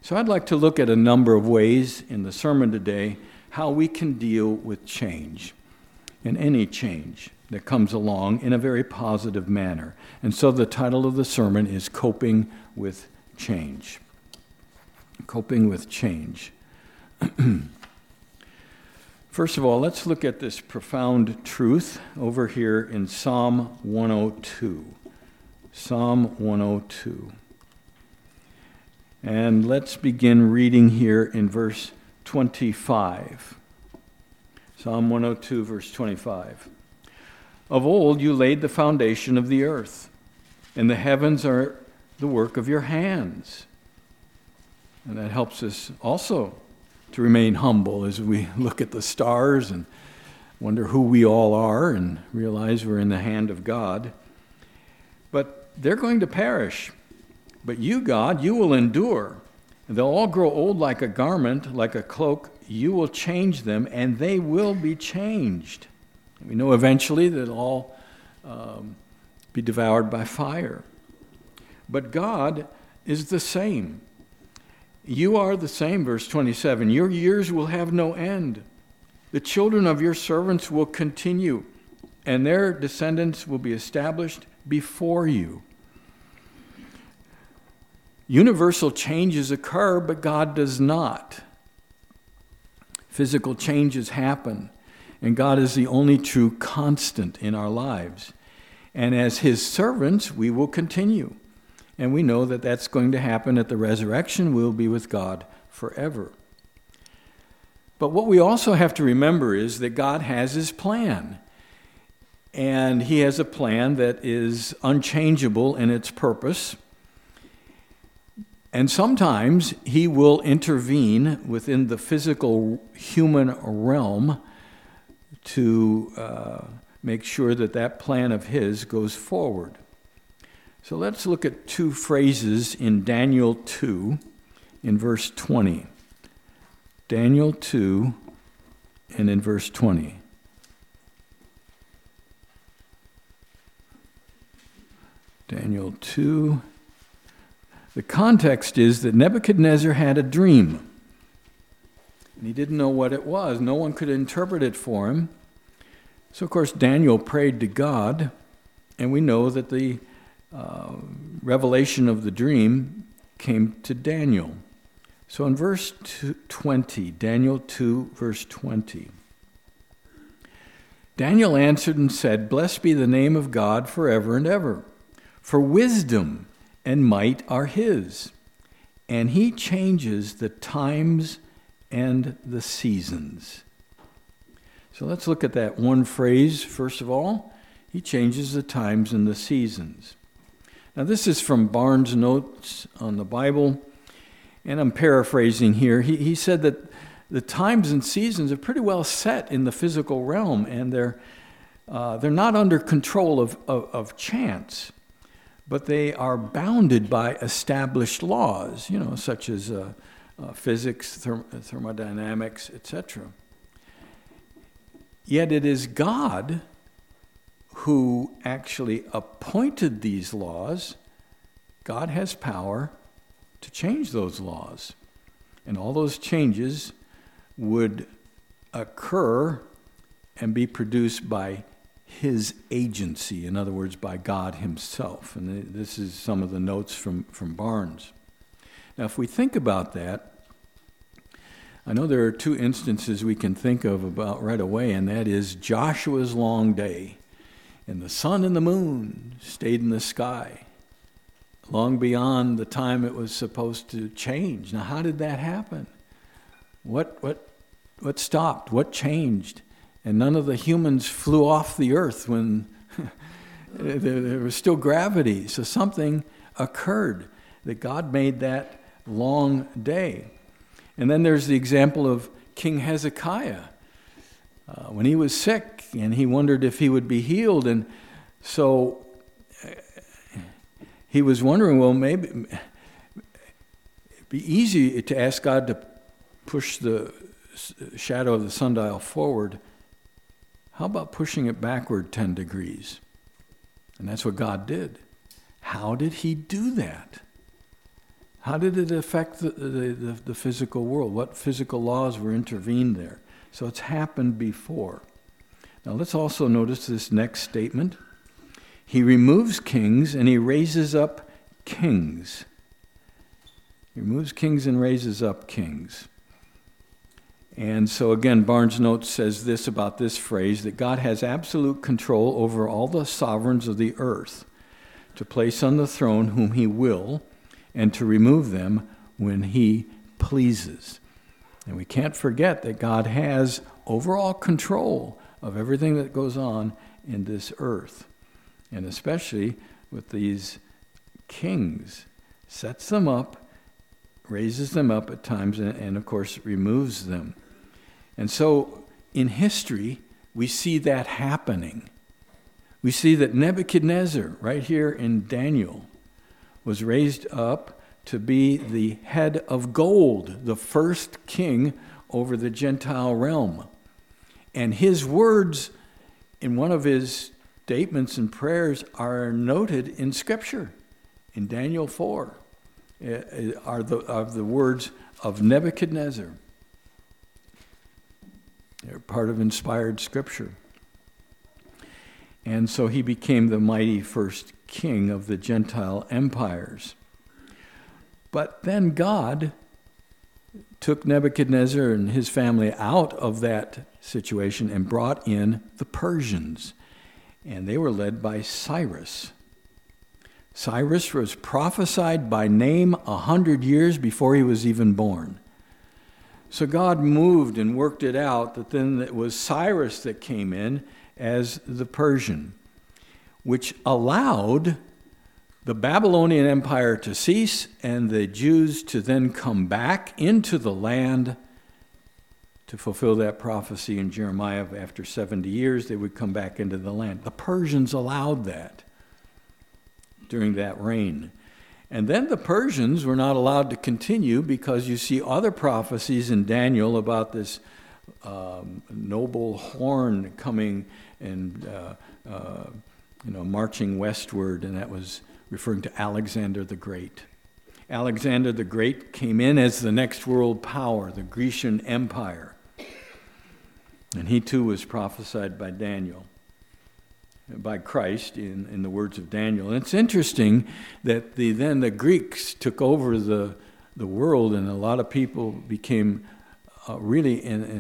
So I'd like to look at a number of ways in the sermon today how we can deal with change, and any change that comes along, in a very positive manner. And so the title of the sermon is Coping with Change. Coping with Change. First of all, let's look at this profound truth over here in Psalm 102. Psalm 102. And let's begin reading here in verse 25. Psalm 102, verse 25. Of old you laid the foundation of the earth, and the heavens are the work of your hands. And that helps us also to remain humble as we look at the stars and wonder who we all are and realize we're in the hand of God. But they're going to perish. But you, God, you will endure. They'll all grow old like a garment, like a cloak. You will change them, and they will be changed. We know eventually that they'll all be devoured by fire. But God is the same. You are the same, verse 27. Your years will have no end. The children of your servants will continue, and their descendants will be established before you. Universal changes occur, but God does not. Physical changes happen, and God is the only true constant in our lives. And as His servants, we will continue. And we know that that's going to happen at the resurrection. We'll be with God forever. But what we also have to remember is that God has His plan. And He has a plan that is unchangeable in its purpose. And sometimes He will intervene within the physical human realm to make sure that that plan of His goes forward. So let's look at two phrases in Daniel 2 in verse 20. Daniel 2 and in verse 20. Daniel 2. The context is that Nebuchadnezzar had a dream. And he didn't know what it was. No one could interpret it for him. So, of course, Daniel prayed to God. And we know that the revelation of the dream came to Daniel. So in verse 20, Daniel 2, verse 20. Daniel answered and said, Blessed be the name of God forever and ever. For wisdom and might are His, and He changes the times and the seasons. So let's look at that one phrase first of all. He changes the times and the seasons. Now this is from Barnes' Notes on the Bible, and I'm paraphrasing here. He said that the times and seasons are pretty well set in the physical realm, and they're not under control of chance. But they are bounded by established laws, such as physics, thermodynamics, etc. Yet it is God who actually appointed these laws. God has power to change those laws. And all those changes would occur and be produced by His agency, in other words, by God Himself. And this is some of the notes from Barnes. Now, if we think about that, I know there are two instances we can think of about right away, and that is Joshua's long day. And the sun and the moon stayed in the sky long beyond the time it was supposed to change. Now, how did that happen? What stopped? What changed? And none of the humans flew off the earth when there was still gravity. So something occurred, that God made that long day. And then there's the example of King Hezekiah. When he was sick and he wondered if he would be healed. And so he was wondering, well, maybe it'd be easy to ask God to push the shadow of the sundial forward. How about pushing it backward 10 degrees? And that's what God did. How did He do that? How did it affect the physical world? What physical laws were intervened there? So it's happened before. Now let's also notice this next statement. He removes kings and he raises up kings. He removes kings and raises up kings. And so again, Barnes Notes says this about this phrase, that God has absolute control over all the sovereigns of the earth, to place on the throne whom he will, and to remove them when he pleases. And we can't forget that God has overall control of everything that goes on in this earth. And especially with these kings, sets them up, raises them up at times, and of course removes them. And so in history, we see that happening. We see that Nebuchadnezzar, right here in Daniel, was raised up to be the head of gold, the first king over the Gentile realm. And his words in one of his statements and prayers are noted in Scripture. In Daniel 4 are the words of Nebuchadnezzar. They're part of inspired Scripture. And so he became the mighty first king of the Gentile empires. But then God took Nebuchadnezzar and his family out of that situation and brought in the Persians. And they were led by Cyrus. Cyrus was prophesied by name 100 years before he was even born. So God moved and worked it out that then it was Cyrus that came in as the Persian, which allowed the Babylonian Empire to cease and the Jews to then come back into the land to fulfill that prophecy in Jeremiah. After 70 years, they would come back into the land. The Persians allowed that during that reign. And then the Persians were not allowed to continue because you see other prophecies in Daniel about this noble horn coming and marching westward, and that was referring to Alexander the Great. Alexander the Great came in as the next world power, the Grecian Empire. And he too was prophesied by Daniel, by Christ in the words of Daniel. And it's interesting that then the Greeks took over the world, and a lot of people became really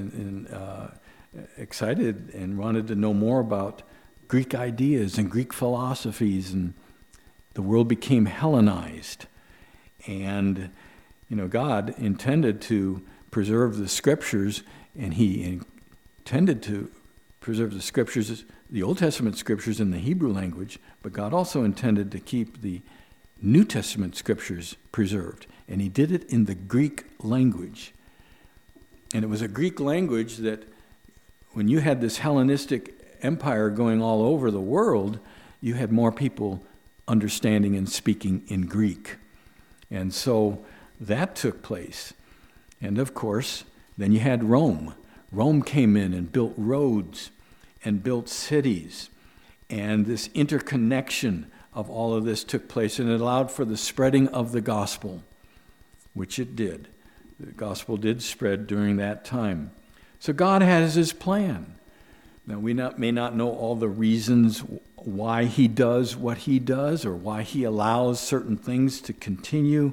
excited and wanted to know more about Greek ideas and Greek philosophies, and the world became Hellenized. And, God intended to preserve the Scriptures, and he intended to preserve the Scriptures, the Old Testament Scriptures in the Hebrew language, but God also intended to keep the New Testament Scriptures preserved. And he did it in the Greek language. And it was a Greek language that when you had this Hellenistic empire going all over the world, you had more people understanding and speaking in Greek. And so that took place. And of course, then you had Rome. Rome came in and built roads and built cities. And this interconnection of all of this took place, and it allowed for the spreading of the gospel, which it did. The gospel did spread during that time. So God has his plan. Now, we may not know all the reasons why he does what he does or why he allows certain things to continue,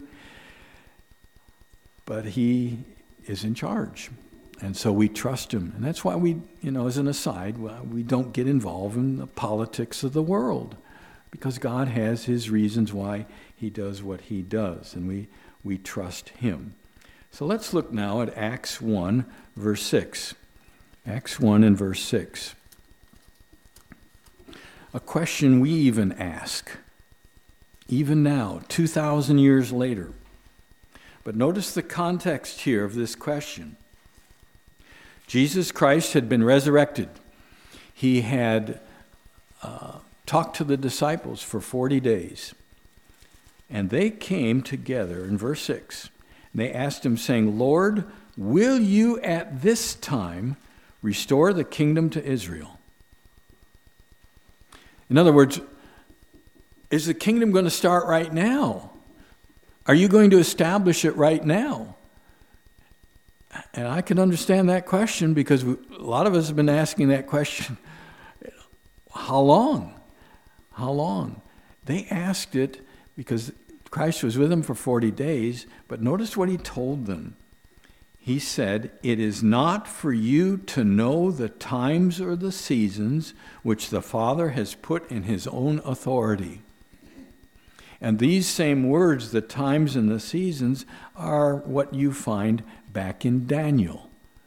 but he is in charge. And so we trust him. And that's why we, as an aside, we don't get involved in the politics of the world, because God has his reasons why he does what he does, and we trust him. So let's look now at Acts 1, verse 6. Acts 1 and verse 6. A question we even ask, even now, 2,000 years later. But notice the context here of this question. Jesus Christ had been resurrected. He had talked to the disciples for 40 days. And they came together in verse 6. And they asked him, saying, Lord, will you at this time restore the kingdom to Israel? In other words, is the kingdom going to start right now? Are you going to establish it right now? And I can understand that question because a lot of us have been asking that question. How long? How long? They asked it because Christ was with them for 40 days, but notice what he told them. He said, "It is not for you to know the times or the seasons which the Father has put in his own authority." And these same words, the times and the seasons, are what you find back in Daniel.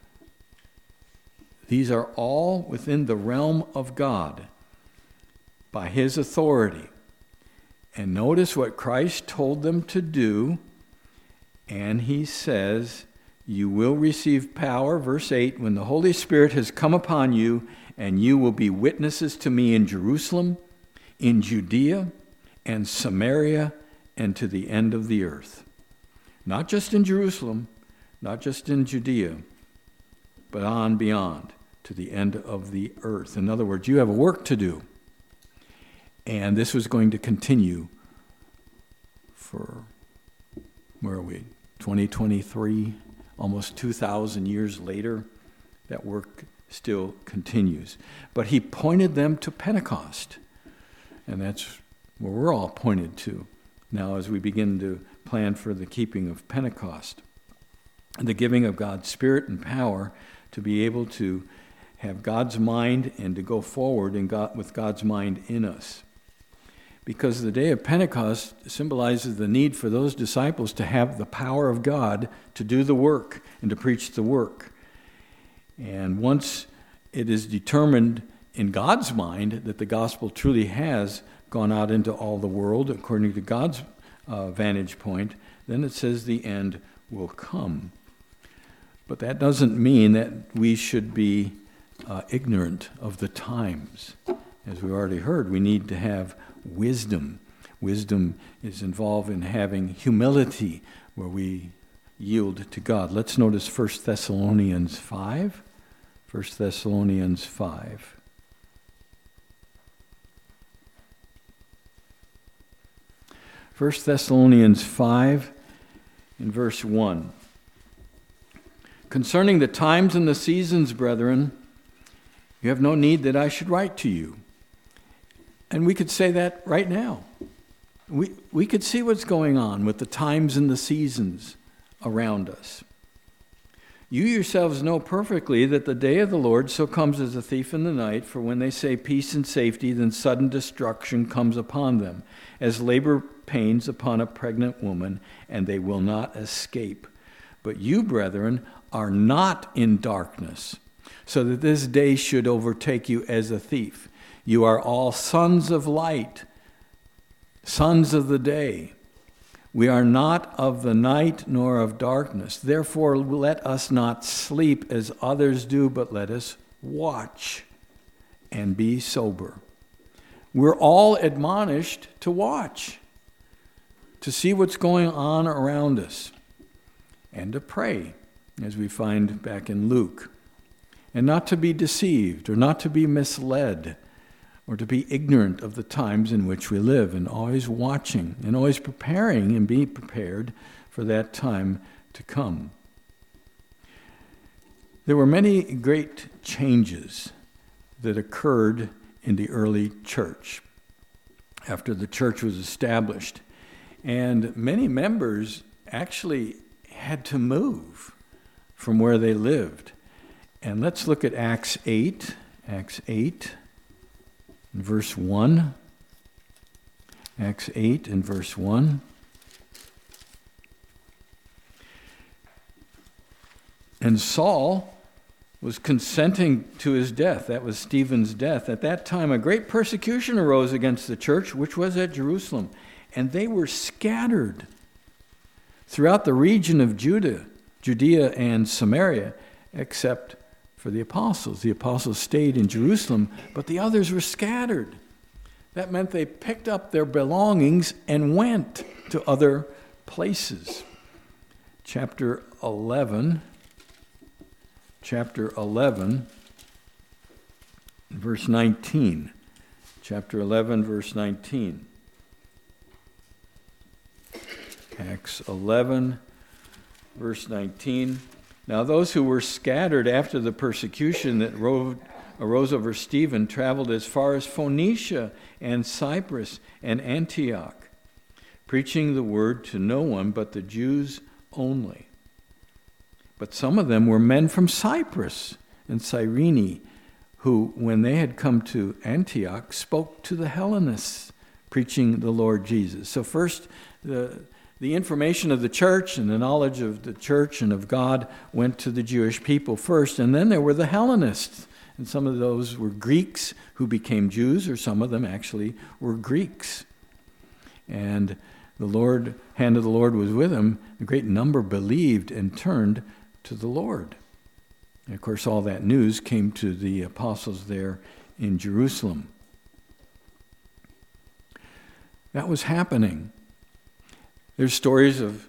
These are all within the realm of God by his authority. And notice what Christ told them to do. And he says, "You will receive power," verse 8, "when the Holy Spirit has come upon you, and you will be witnesses to me in Jerusalem, in Judea, and Samaria, and to the end of the earth." Not just in Jerusalem, not just in Judea, but on beyond, to the end of the earth. In other words, you have a work to do. And this was going to continue for, where are we, 2023, almost 2,000 years later. That work still continues. But he pointed them to Pentecost. And that's where we're all pointed to now as we begin to plan for the keeping of Pentecost. And the giving of God's Spirit and power to be able to have God's mind and to go forward with God's mind in us. Because the day of Pentecost symbolizes the need for those disciples to have the power of God to do the work and to preach the work. And once it is determined in God's mind that the gospel truly has gone out into all the world according to God's vantage point, then it says the end will come. But that doesn't mean that we should be ignorant of the times. As we already heard, we need to have wisdom. Wisdom is involved in having humility where we yield to God. Let's notice 1 Thessalonians 5. 1 Thessalonians 5. First Thessalonians 5 in verse 1. "Concerning the times and the seasons, brethren, you have no need that I should write to you." And we could say that right now. We could see what's going on with the times and the seasons around us. "You yourselves know perfectly that the day of the Lord so comes as a thief in the night, for when they say peace and safety, then sudden destruction comes upon them, as labor pains upon a pregnant woman, and they will not escape. But you, brethren, are not in darkness, so that this day should overtake you as a thief. You are all sons of light, sons of the day. We are not of the night nor of darkness. Therefore, let us not sleep as others do, but let us watch and be sober." We're all admonished to watch, to see what's going on around us, and to pray, as we find back in Luke, and not to be deceived or not to be misled, or to be ignorant of the times in which we live, and always watching and always preparing and be prepared for that time to come. There were many great changes that occurred in the early church after the church was established, and many members actually had to move from where they lived. And let's look at Acts 8. Acts 8. Verse 1, Acts 8 and verse 1. "And Saul was consenting to his death." That was Stephen's death. "At that time a great persecution arose against the church, which was at Jerusalem. And they were scattered throughout the region of Judea and Samaria, except for the apostles. The apostles stayed in Jerusalem, but the others were scattered. That meant they picked up their belongings and went to other places." Chapter 11, verse 19. Chapter 11, verse 19. Acts 11, verse 19. Now those who were scattered after the persecution that arose over Stephen traveled as far as Phoenicia and Cyprus and Antioch, preaching the word to no one but the Jews only. But some of them were men from Cyprus and Cyrene, who, when they had come to Antioch, spoke to the Hellenists, preaching the Lord Jesus. So first, the information of the church and the knowledge of the church and of God went to the Jewish people first, and then there were the Hellenists. And some of those were Greeks who became Jews, or some of them actually were Greeks. And the hand of the Lord was with them. A great number believed and turned to the Lord. And of course, all that news came to the apostles there in Jerusalem. That was happening. There's stories of,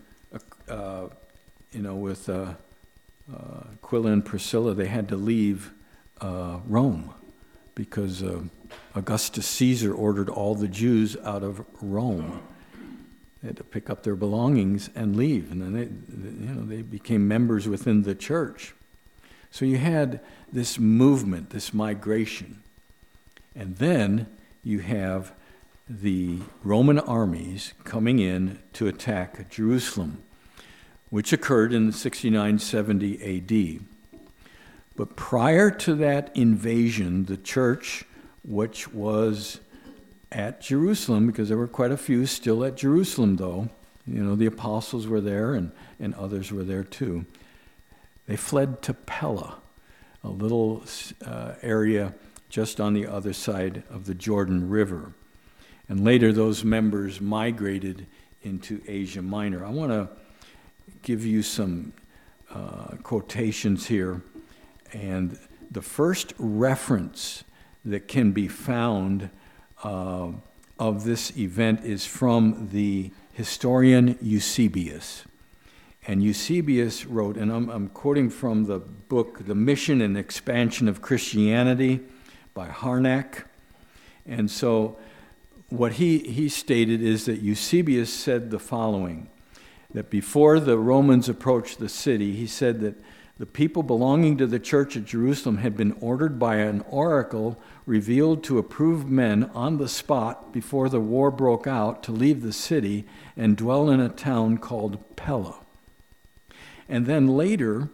with Aquila and Priscilla, they had to leave Rome because Augustus Caesar ordered all the Jews out of Rome. They had to pick up their belongings and leave, and then they became members within the church. So you had this movement, this migration, and then you have the Roman armies coming in to attack Jerusalem, which occurred in 69-70 A.D. But prior to that invasion, the church, which was at Jerusalem, because there were quite a few still at Jerusalem though, the apostles were there and others were there too. They fled to Pella, a little area just on the other side of the Jordan River. And later those members migrated into Asia Minor. I want to give you some quotations here. And the first reference that can be found of this event is from the historian Eusebius. And Eusebius wrote, and I'm quoting from the book, The Mission and Expansion of Christianity by Harnack. And so what he stated is that Eusebius said the following, that before the Romans approached the city, he said that the people belonging to the church at Jerusalem had been ordered by an oracle revealed to approved men on the spot before the war broke out to leave the city and dwell in a town called Pella. And then later,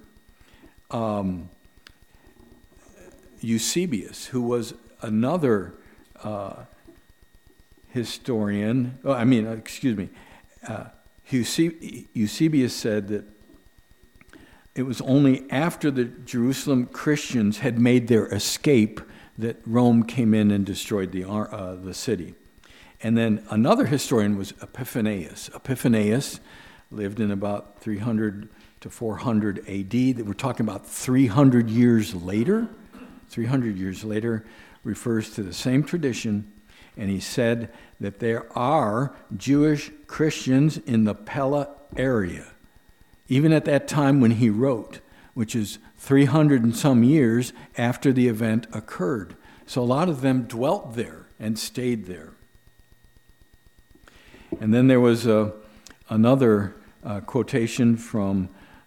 Eusebius, who was another historian, Eusebius said that it was only after the Jerusalem Christians had made their escape that Rome came in and destroyed the city. And then another historian was Epiphanius. Epiphanius lived in about 300 to 400 A.D. We're talking about 300 years later. 300 years later refers to the same tradition, and he said that there are Jewish Christians in the Pella area, even at that time when he wrote, which is 300 and some years after the event occurred. So a lot of them dwelt there and stayed there. And then there was another quotation from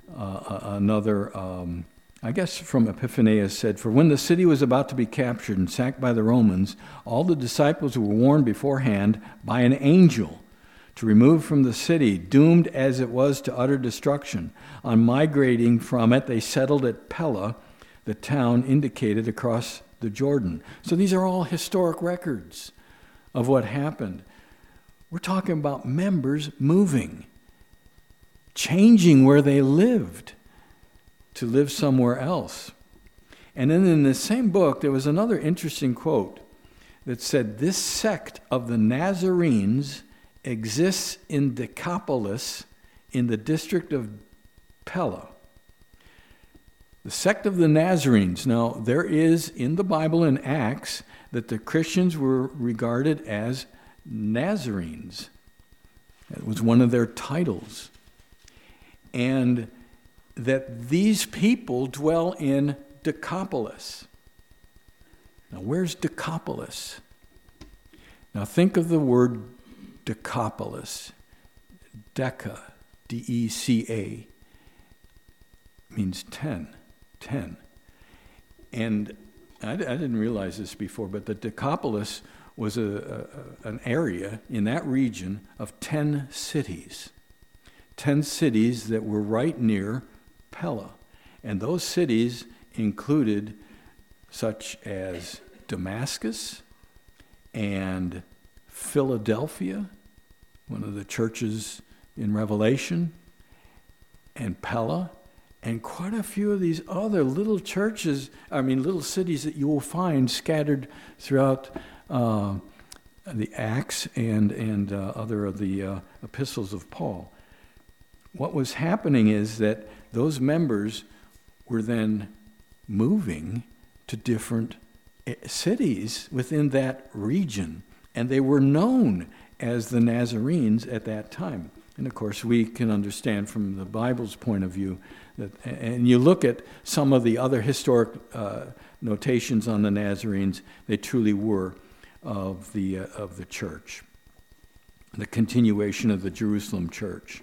from Epiphanius said, "For when the city was about to be captured and sacked by the Romans, all the disciples were warned beforehand by an angel to remove from the city, doomed as it was to utter destruction. On migrating from it, they settled at Pella, the town indicated across the Jordan." So these are all historic records of what happened. We're talking about members moving, changing where they lived to live somewhere else. And then in the same book, there was another interesting quote that said, "This sect of the Nazarenes exists in Decapolis in the district of Pella." The sect of the Nazarenes. Now, there is in the Bible in Acts that the Christians were regarded as Nazarenes. It was one of their titles. And that these people dwell in Decapolis. Now, where's Decapolis? Now, think of the word Decapolis. Deca, Deca, means 10. And I didn't realize this before, but the Decapolis was an area in that region of 10 cities. 10 cities that were right near Pella. And those cities included such as Damascus and Philadelphia, one of the churches in Revelation, and Pella, and quite a few of these other little little cities that you will find scattered throughout the Acts and other of the epistles of Paul. What was happening is that those members were then moving to different cities within that region, and they were known as the Nazarenes at that time. And of course, we can understand from the Bible's point of view that, and you look at some of the other historic notations on the Nazarenes, they truly were of the church, the continuation of the Jerusalem church.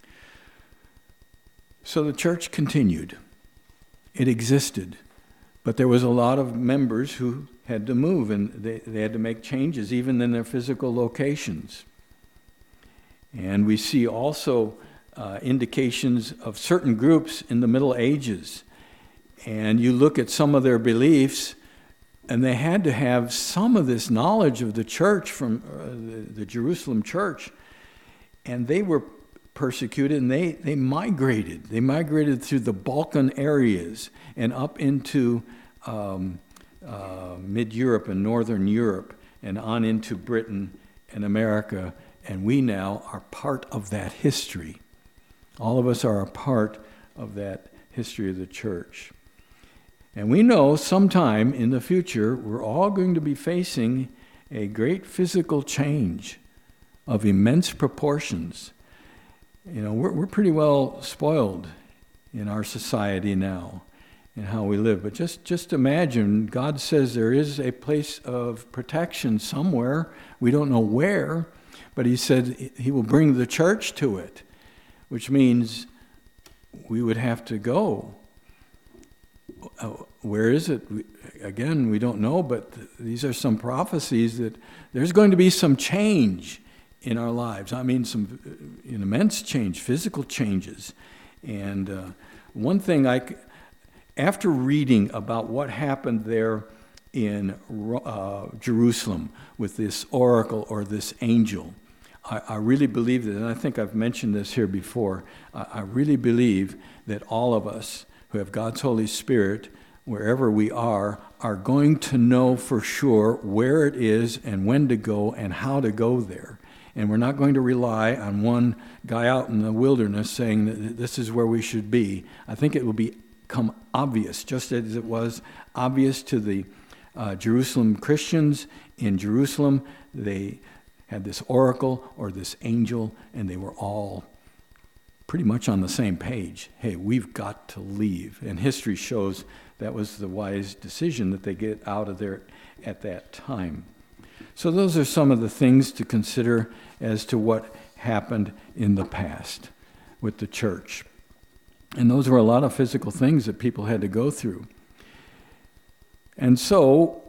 So the church continued. It existed. But there was a lot of members who had to move, and they had to make changes even in their physical locations. And we see also indications of certain groups in the Middle Ages. And you look at some of their beliefs, and they had to have some of this knowledge of the church from the Jerusalem church. And they were persecuted, and they migrated. They migrated through the Balkan areas and up into mid-Europe and northern Europe and on into Britain and America. And we now are part of that history. All of us are a part of that history of the church. And we know sometime in the future, we're all going to be facing a great physical change of immense proportions. You know, we're pretty well spoiled in our society now and how we live. But just imagine, God says there is a place of protection somewhere. We don't know where, but he said he will bring the church to it, which means we would have to go. Where is it? Again, we don't know, but these are some prophecies that there's going to be some change in our lives. I mean, some immense change, physical changes. And one thing after reading about what happened there in Jerusalem with this oracle or this angel, I really believe that, and I think I've mentioned this here before, I really believe that all of us who have God's Holy Spirit, wherever we are going to know for sure where it is and when to go and how to go there. And we're not going to rely on one guy out in the wilderness saying that this is where we should be. I think it will become obvious, just as it was obvious to the Jerusalem Christians in Jerusalem. They had this oracle or this angel, and they were all pretty much on the same page. Hey, we've got to leave. And history shows that was the wise decision that they get out of there at that time. So those are some of the things to consider as to what happened in the past with the church. And those were a lot of physical things that people had to go through. And so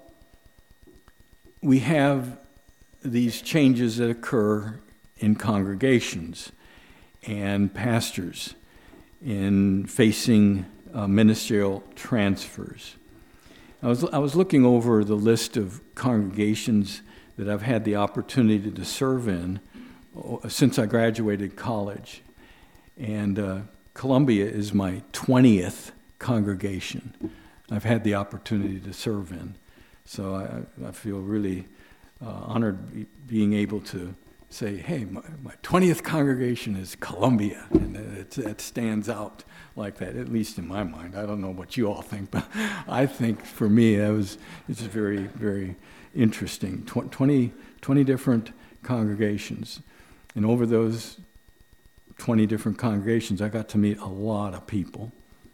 we have these changes that occur in congregations and pastors in facing ministerial transfers. I was looking over the list of congregations that I've had the opportunity to serve in since I graduated college. And Columbia is my 20th congregation I've had the opportunity to serve in. So I feel really honored being able to say, hey, my 20th congregation is Columbia, and it stands out like that, at least in my mind. I don't know what you all think, but I think for me it's very, very interesting. 20 different congregations, and over those 20 different congregations, I got to meet a lot of people,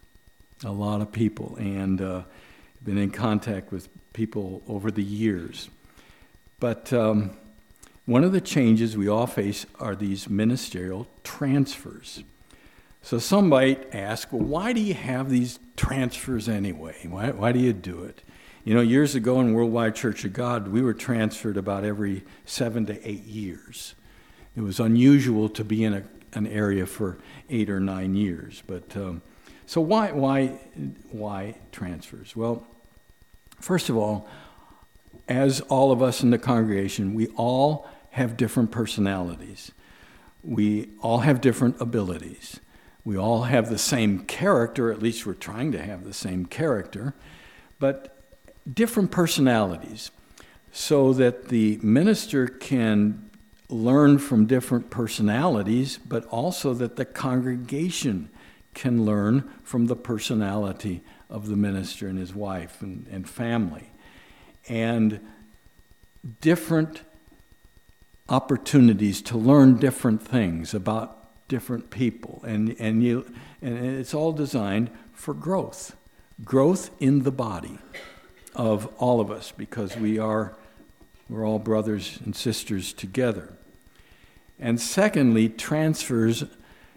and been in contact with people over the years. But one of the changes we all face are these ministerial transfers. So some might ask, well, why do you have these transfers anyway? Why do you do it? You know, years ago in Worldwide Church of God, we were transferred about every 7 to 8 years. It was unusual to be in an area for 8 or 9 years. But so why transfers? Well, first of all, as all of us in the congregation, we all have different personalities. We all have different abilities. We all have the same character, at least we're trying to have the same character, but different personalities, so that the minister can learn from different personalities, but also that the congregation can learn from the personality of the minister and his wife and family. And different opportunities to learn different things about different people. And it's all designed for growth in the body of all of us, because we're all brothers and sisters together. And secondly, transfers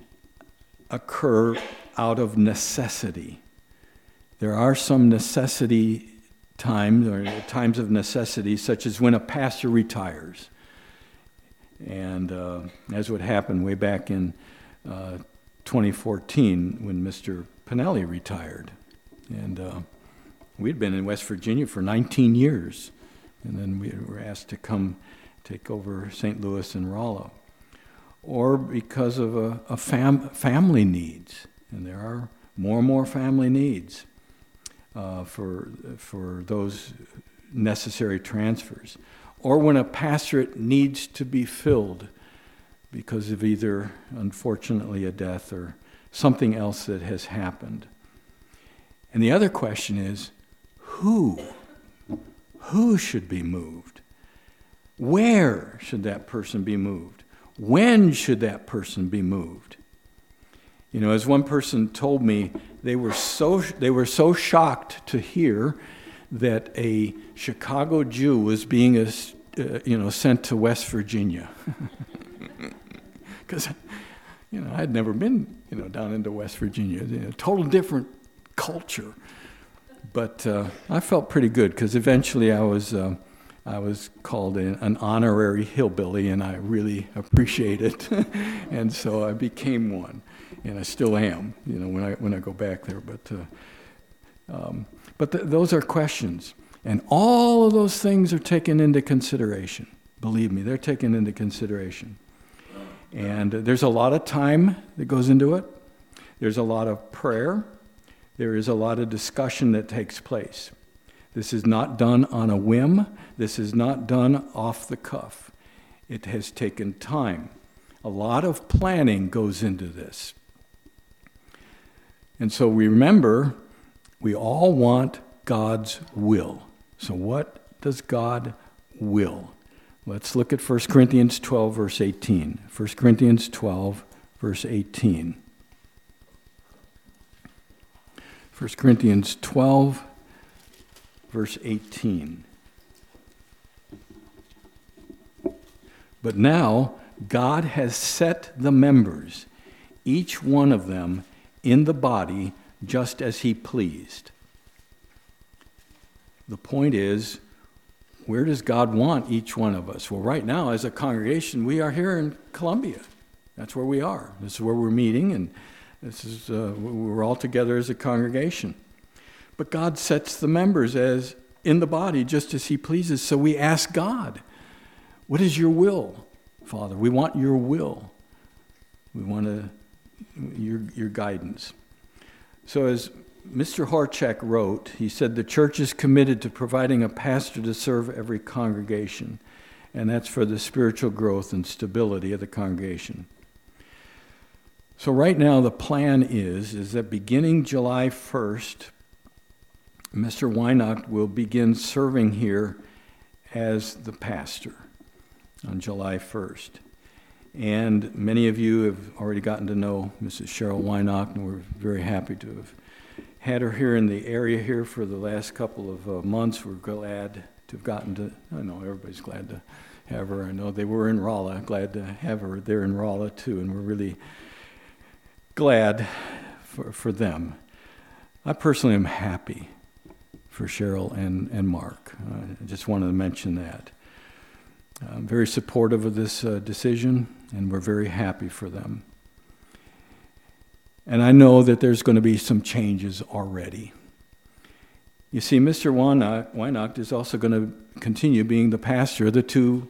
occur out of necessity. There are some necessity times, or times of necessity, such as when a pastor retires. And as would happen way back in 2014 when Mr. Pinelli retired. And we'd been in West Virginia for 19 years. And then we were asked to come take over St. Louis and Rollo. Or because of family needs. And there are more and more family needs for those necessary transfers. Or when a pastorate needs to be filled because of either, unfortunately, a death or something else that has happened. And the other question is, who? Who should be moved? Where should that person be moved? When should that person be moved? You know, as one person told me, they were so shocked to hear that a Chicago Jew was being sent to West Virginia. Because, I'd never been, down into West Virginia. Total different culture. But I felt pretty good, because eventually I was called an honorary hillbilly, and I really appreciate it. And so I became one, and I still am, when I go back there. But those are questions. And all of those things are taken into consideration. Believe me, they're taken into consideration. And there's a lot of time that goes into it. There's a lot of prayer. There is a lot of discussion that takes place. This is not done on a whim. This is not done off the cuff. It has taken time. A lot of planning goes into this. And so remember, we all want God's will. So what does God will? Let's look at 1 Corinthians 12, verse 18. 1 Corinthians 12, verse 18. 1 Corinthians 12, verse 18. But now God has set the members, each one of them, in the body just as he pleased. The point is, where does God want each one of us? Well, right now, as a congregation, we are here in Columbia. That's where we are. This is where we're meeting, and this is we're all together as a congregation. But God sets the members as in the body just as he pleases. So we ask God, what is your will, Father? We want your will. We want your guidance. So as Mr. Horchak wrote, he said, the church is committed to providing a pastor to serve every congregation, and that's for the spiritual growth and stability of the congregation. So right now the plan is that beginning July 1st, Mr. Weinocht will begin serving here as the pastor on July 1st. And many of you have already gotten to know Mrs. Cheryl Weinocht, and we're very happy to have had her here in the area here for the last couple of months. We're glad to have gotten to, I know everybody's glad to have her. I know they were in Rolla. Glad to have her there in Rolla too, and we're really glad for them. I personally am happy for Cheryl and Mark. I just wanted to mention that. I'm very supportive of this decision, and we're very happy for them. And I know that there's going to be some changes already. You see, Mr. Weihnacht is also going to continue being the pastor of the two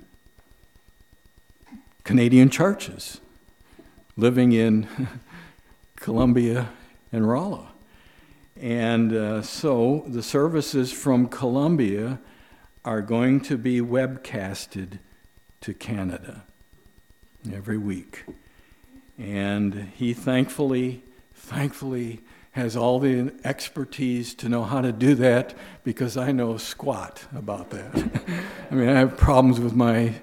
Canadian churches, living in Columbia and Rolla. And so the services from Columbia are going to be webcasted to Canada every week. And he thankfully has all the expertise to know how to do that, because I know squat about that. I mean, I have problems with my,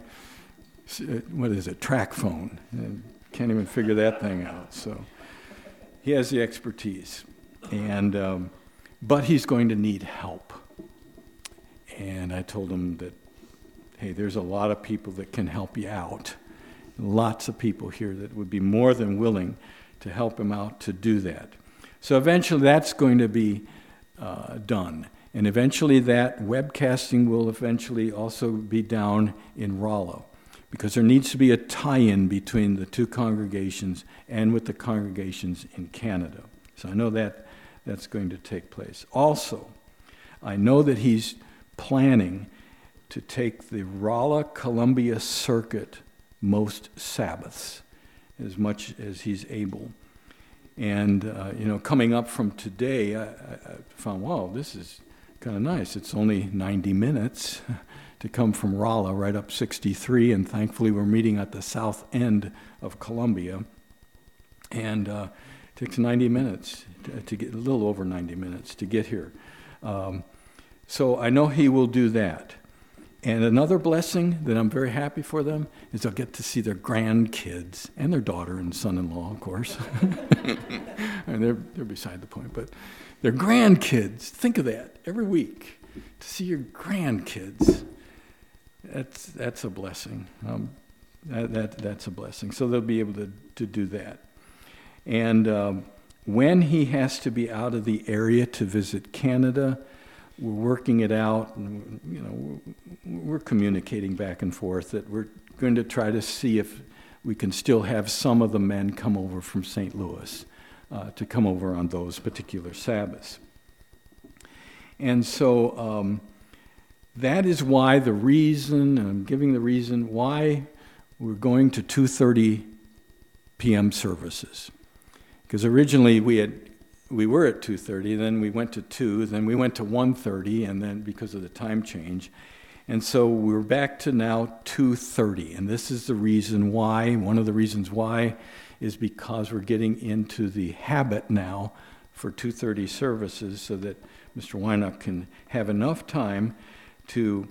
track phone. I can't even figure that thing out. So he has the expertise. And but he's going to need help. And I told him that, hey, there's a lot of people that can help you out. Lots of people here that would be more than willing to help him out to do that. So eventually that's going to be done. And eventually that webcasting will eventually also be down in Rolla, because there needs to be a tie-in between the two congregations and with the congregations in Canada. So I know that that's going to take place. Also, I know that he's planning to take the Rolla-Columbia circuit most Sabbaths, as much as he's able. And, coming up from today, I found, wow, this is kind of nice. It's only 90 minutes to come from Rolla right up 63, and thankfully we're meeting at the south end of Columbia. And it takes 90 minutes to get, a little over 90 minutes to get here. So I know he will do that. And another blessing that I'm very happy for them is they'll get to see their grandkids and their daughter and son-in-law, of course. And they're beside the point, but their grandkids. Think of that every week, to see your grandkids. That's a blessing. That's a blessing. So they'll be able to do that. And when he has to be out of the area to visit Canada, we're working it out, and we're communicating back and forth that we're going to try to see if we can still have some of the men come over from St. Louis to come over on those particular Sabbaths. And so that is why I'm giving the reason why we're going to 2:30 p.m. services. Because originally we were at 2:30, then we went to 2, then we went to 1:30, and then because of the time change. And so we're back to now 2:30. And this is the reason why, one of the reasons why, is because we're getting into the habit now for 2:30 services, so that Mr. Weihnacht can have enough time to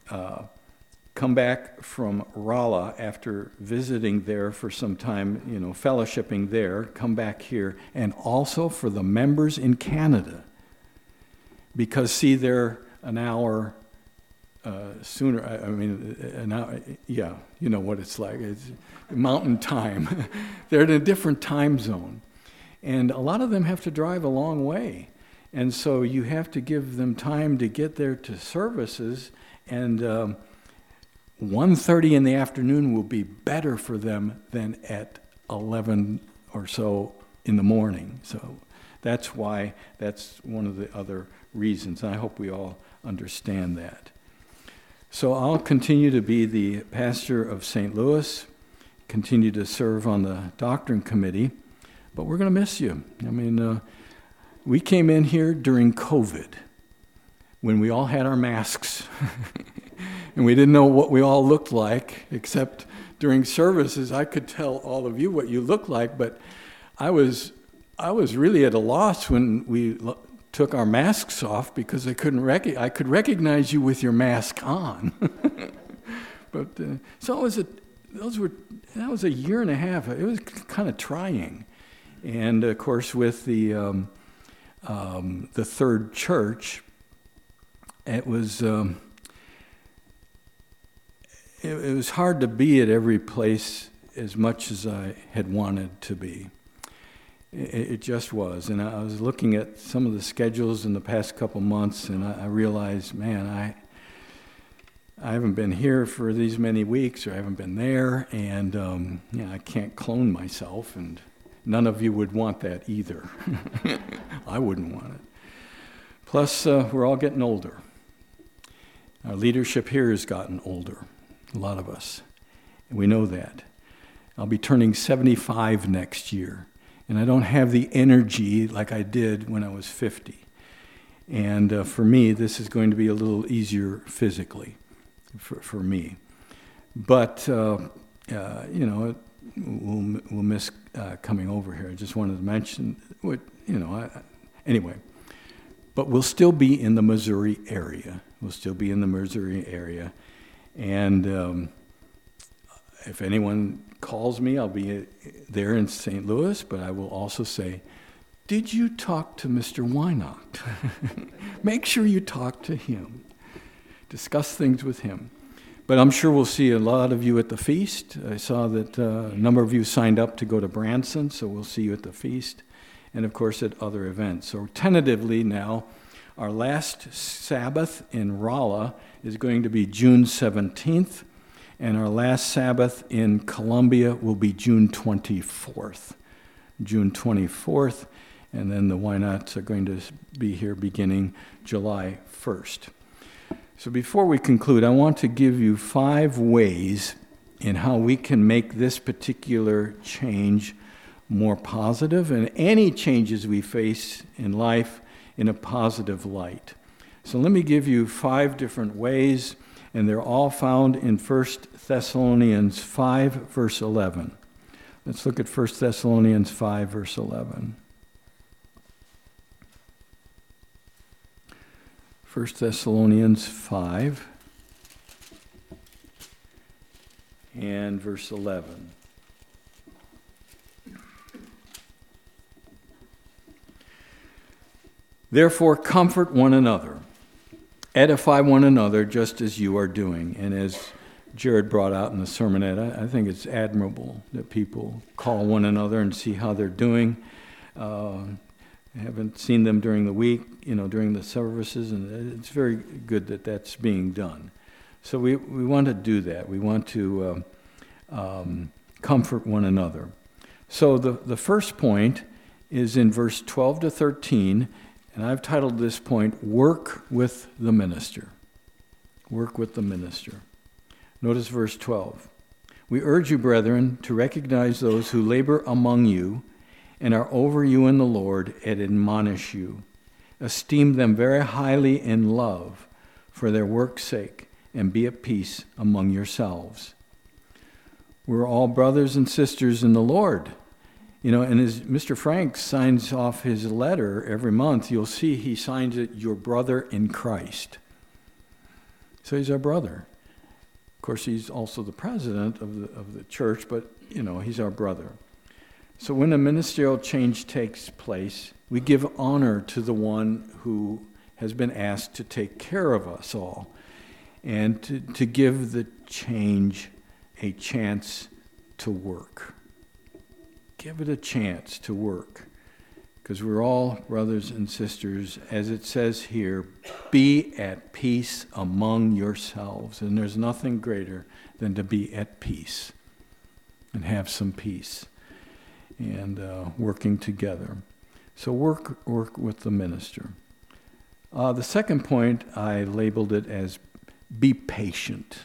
come back from Rolla after visiting there for some time, fellowshipping there, come back here, and also for the members in Canada. Because, see, they're an hour sooner. An hour, yeah, you know what it's like. It's mountain time. They're in a different time zone. And a lot of them have to drive a long way. And so you have to give them time to get there to services, and 1:30 in the afternoon will be better for them than at 11 or so in the morning. So that's why, that's one of the other reasons. And I hope we all understand that. So I'll continue to be the pastor of St. Louis, continue to serve on the doctrine committee, but we're going to miss you. We came in here during COVID, when we all had our masks. And we didn't know what we all looked like, except during services I could tell all of you what you looked like, but I was really at a loss when we took our masks off, because I could recognize you with your mask on. But so that was a year and a half. It was kind of trying. And of course with the third church, it was it was hard to be at every place as much as I had wanted to be. It just was. And I was looking at some of the schedules in the past couple months, and I realized, man, I haven't been here for these many weeks, or I haven't been there, and I can't clone myself, and none of you would want that either. I wouldn't want it. Plus, we're all getting older. Our leadership here has gotten older, a lot of us, and we know that. I'll be turning 75 next year, and I don't have the energy like I did when I was 50. And for me, this is going to be a little easier physically for me. But, we'll miss coming over here. I just wanted to mention, anyway. But we'll still be in the Missouri area. And if anyone calls me, I'll be there in St. Louis, but I will also say, did you talk to Mr. Weihnacht? Make sure you talk to him. Discuss things with him. But I'm sure we'll see a lot of you at the feast. I saw that a number of you signed up to go to Branson, so we'll see you at the feast. And of course at other events. So tentatively now, our last Sabbath in Rolla is going to be June 17th, and our last Sabbath in Columbia will be June 24th. And then the Wynotts are going to be here beginning July 1st. So before we conclude, I want to give you 5 ways in how we can make this particular change more positive, and any changes we face in life in a positive light. So let me give you 5 different ways, and they're all found in 1 Thessalonians 5, verse 11. Let's look at 1 Thessalonians 5, verse 11. 1 Thessalonians 5 and verse 11. Therefore, comfort one another, edify one another just as you are doing. And as Jared brought out in the sermonette, I think it's admirable that people call one another and see how they're doing. I haven't seen them during the week, during the services, and it's very good that that's being done. So we want to do that. We want to comfort one another. So the first point is in verse 12 to 13, and I've titled this point, Work with the Minister. Work with the minister. Notice verse 12. We urge you, brethren, to recognize those who labor among you and are over you in the Lord and admonish you. Esteem them very highly in love for their work's sake, and be at peace among yourselves. We're all brothers and sisters in the Lord. And as Mr. Frank signs off his letter every month, you'll see he signs it, your brother in Christ. So he's our brother. Of course, he's also the president of the church, but, he's our brother. So when a ministerial change takes place, we give honor to the one who has been asked to take care of us all, and to give the change a chance to work. Give it a chance to work, because we're all brothers and sisters. As it says here, be at peace among yourselves. And there's nothing greater than to be at peace and have some peace and working together. So work with the minister. The second point, I labeled it as be patient.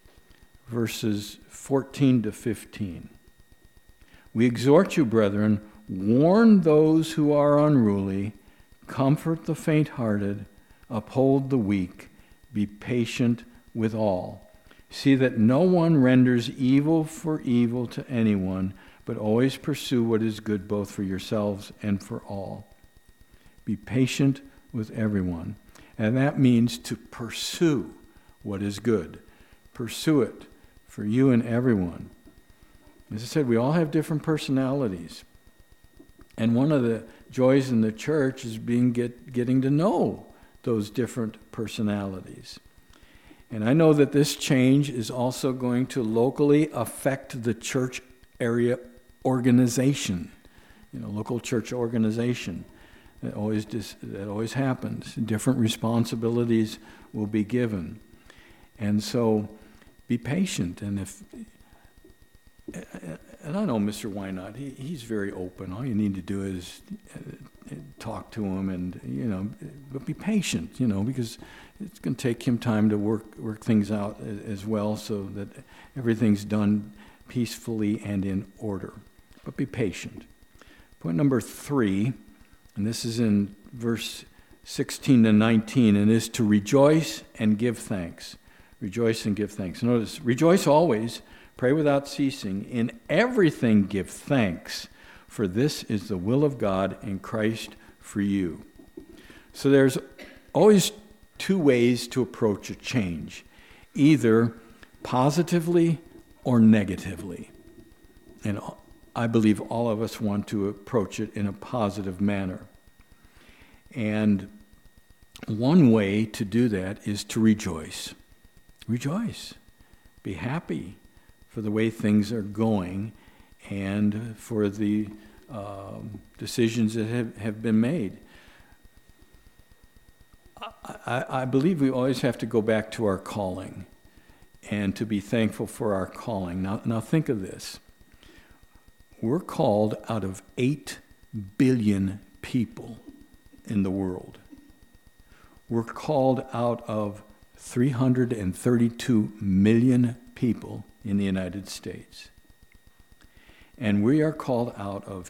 Verses 14 to 15. We exhort you, brethren, warn those who are unruly, comfort the faint-hearted, uphold the weak, be patient with all. See that no one renders evil for evil to anyone, but always pursue what is good both for yourselves and for all. Be patient with everyone. And that means to pursue what is good. Pursue it for you and everyone. As I said, we all have different personalities. And one of the joys in the church is getting to know those different personalities. And I know that this change is also going to locally affect the church area organization, local church organization. That always happens. Different responsibilities will be given. And so be patient. And I know Mr. Wynot, he's very open. All you need to do is talk to him and, but be patient, because it's going to take him time to work things out as well so that everything's done peacefully and in order. But be patient. Point number 3, and this is in verse 16 to 19, and is to rejoice and give thanks. Rejoice and give thanks. Notice, rejoice always, pray without ceasing, in everything give thanks, for this is the will of God in Christ for you. So there's always 2 ways to approach a change, either positively or negatively. And I believe all of us want to approach it in a positive manner. And one way to do that is to rejoice. Rejoice. Be happy for the way things are going and for the decisions that have been made. I believe we always have to go back to our calling and to be thankful for our calling. Now think of this. We're called out of 8 billion people in the world. We're called out of 332 million people in the United States. And we are called out of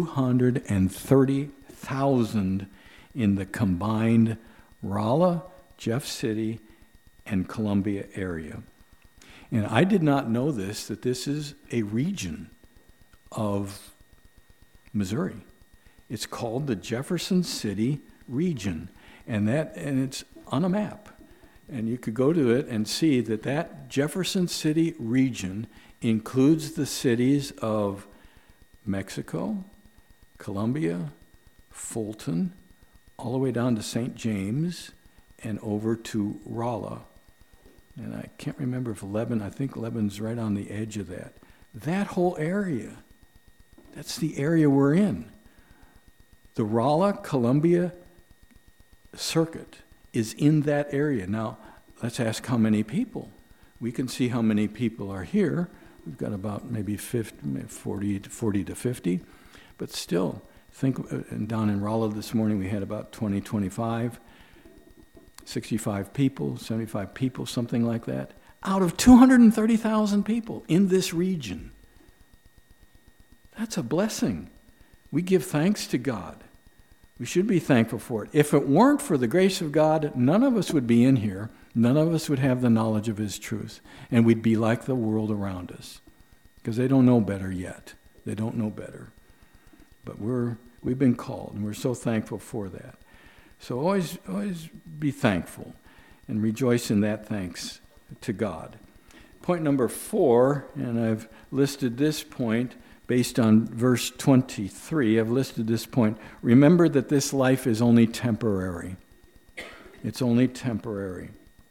230,000 in the combined Rolla, Jeff City, and Columbia area. And I did not know that this is a region of Missouri. It's called the Jefferson City region, and it's on a map. And you could go to it and see that Jefferson City region includes the cities of Mexico, Columbia, Fulton, all the way down to St. James, and over to Rolla. And I can't remember if I think Lebanon's right on the edge of that. That whole area, that's the area we're in. The Rolla-Columbia circuit is in that area. Now, let's ask how many people. We can see how many people are here. We've got about maybe 40 to 50. But still, think down in Rolla this morning we had about 20, 25, 65 people, 75 people, something like that, out of 230,000 people in this region. That's a blessing. We give thanks to God. We should be thankful for it. If it weren't for the grace of God, none of us would be in here. None of us would have the knowledge of His truth. And we'd be like the world around us. Because they don't know better yet. They don't know better. But we've been called, and we're so thankful for that. So always be thankful and rejoice in that thanks to God. Point number 4, and I've listed this point based on verse 23. I've listed this point. Remember that this life is only temporary. It's only temporary.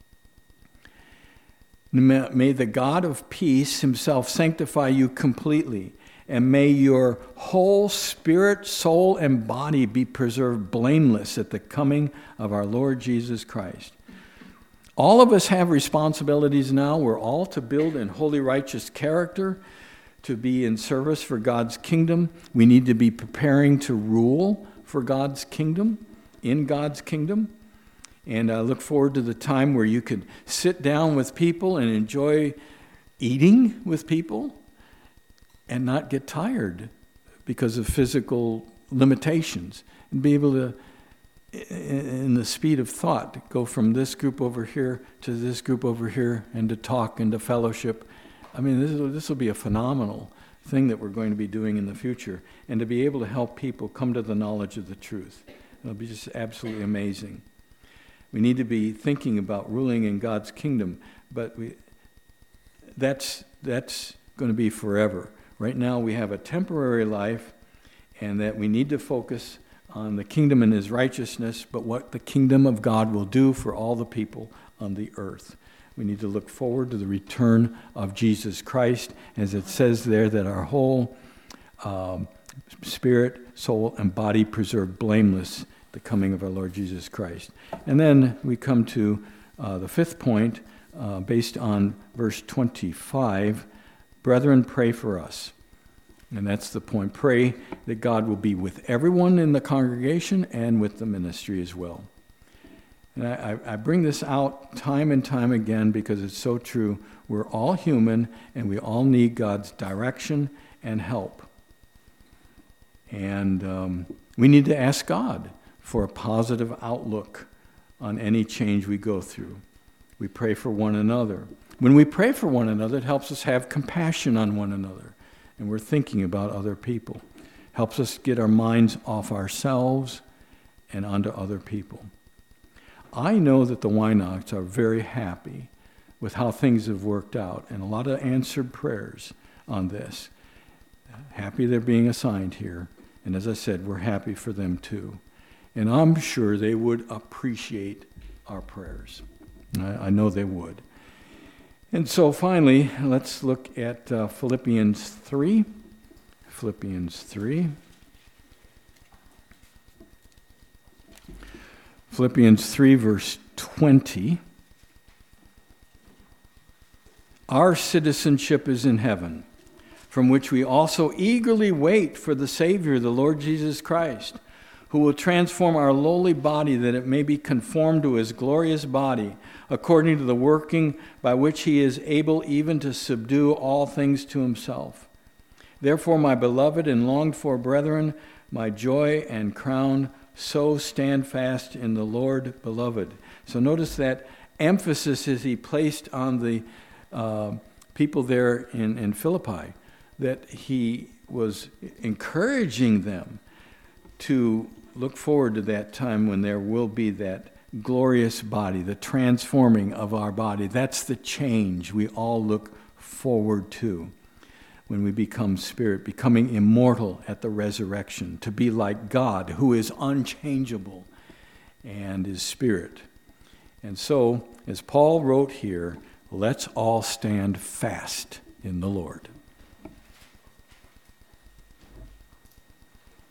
May the God of peace Himself sanctify you completely, and may your whole spirit, soul, and body be preserved blameless at the coming of our Lord Jesus Christ. All of us have responsibilities now. We're all to build in holy, righteous character, to be in service for God's kingdom. We need to be preparing to rule for God's kingdom, in God's kingdom. And I look forward to the time where you can sit down with people and enjoy eating with people and not get tired because of physical limitations, and be able to, in the speed of thought, go from this group over here to this group over here and to talk and to fellowship. I mean, this will be a phenomenal thing that we're going to be doing in the future, and to be able to help people come to the knowledge of the truth. It'll be just absolutely amazing. We need to be thinking about ruling in God's kingdom, but that's going to be forever. Right now we have a temporary life, and that we need to focus on the kingdom and His righteousness, but what the kingdom of God will do for all the people on the earth. We need to look forward to the return of Jesus Christ, as it says there that our whole spirit, soul, and body preserved blameless the coming of our Lord Jesus Christ. And then we come to the fifth point, based on verse 25. Brethren, pray for us. And that's the point. Pray that God will be with everyone in the congregation and with the ministry as well. And I bring this out time and time again because it's so true. We're all human and we all need God's direction and help. And we need to ask God for a positive outlook on any change we go through. We pray for one another. When we pray for one another, it helps us have compassion on one another. And we're thinking about other people. Helps us get our minds off ourselves and onto other people. I know that the Wynocks are very happy with how things have worked out, and a lot of answered prayers on this. Happy they're being assigned here. And as I said, we're happy for them too. And I'm sure they would appreciate our prayers. I know they would. And so finally, let's look at Philippians 3. Philippians 3. Philippians 3, verse 20. Our citizenship is in heaven, from which we also eagerly wait for the Savior, the Lord Jesus Christ, who will transform our lowly body that it may be conformed to his glorious body, according to the working by which he is able even to subdue all things to himself. Therefore, my beloved and longed-for brethren, my joy and crown, so stand fast in the Lord, beloved. So notice that emphasis is he placed on the people there in Philippi, that he was encouraging them to look forward to that time when there will be that glorious body, the transforming of our body. That's the change we all look forward to when we become spirit, becoming immortal at the resurrection, to be like God, who is unchangeable and is spirit. And so, as Paul wrote here, let's all stand fast in the Lord.